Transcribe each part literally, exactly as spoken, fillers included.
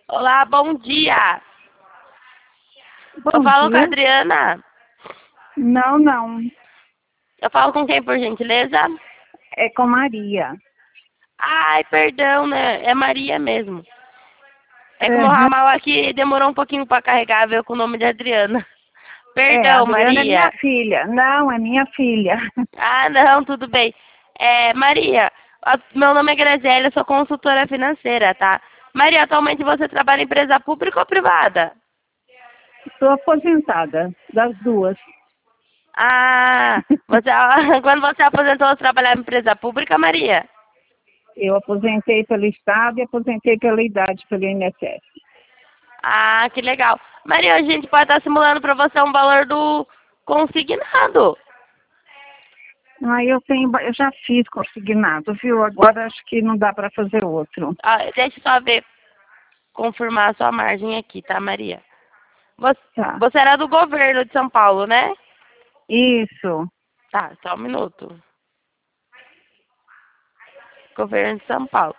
Olá, bom dia. Eu Bom falo com a dia. Adriana. Não, não. Eu falo com quem, por gentileza? É com Maria. Ai, perdão, né? É Maria mesmo. É que o meu Aham. ramal aqui demorou um pouquinho para carregar, veio com o nome de Adriana. É, a Perdão, Adriana é minha Maria. filha. Não, é minha filha. Ah, não, tudo bem. É, Maria, a- meu nome é Graziela, eu sou consultora financeira, tá? Maria, atualmente você trabalha em empresa pública ou privada? Estou aposentada, das duas. Ah, você, quando você aposentou, você trabalhava em empresa pública, Maria? Eu aposentei pelo Estado e aposentei pela idade, pelo I N S S. Ah, que legal. Maria, a gente pode estar simulando para você um valor do consignado. Ah, eu tenho, ba- eu já fiz consignado, viu? Agora acho que não dá para fazer outro. Ah, deixa eu só ver, confirmar a sua margem aqui, tá, Maria? Você, Tá. você era do governo de São Paulo, né? Isso. Tá, só um minuto. Governo de São Paulo.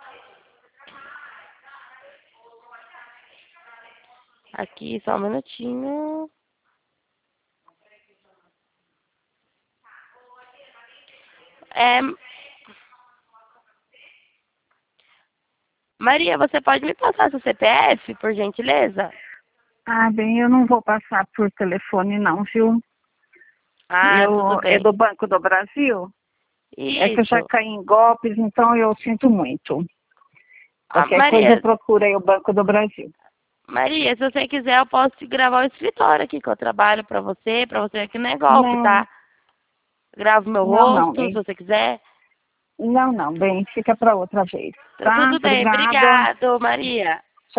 Aqui, só um minutinho. É, Maria, você pode me passar seu C P F, por gentileza? Ah, bem, eu não vou passar por telefone não, viu? Ah, tudo Eu, é bem. do Banco do Brasil? É que eu já Isso. caí em golpes, então eu sinto muito. Ah, Qualquer coisa Maria, procura aí o Banco do Brasil. Maria, se você quiser, eu posso te gravar o escritório aqui que eu trabalho pra você, pra você ver que não é golpe, Não, tá? Gravo meu não, não, rosto, se bem. você quiser. Não, não, bem, fica para outra vez, Tá tá? tudo bem, Obrigada. obrigado, Maria.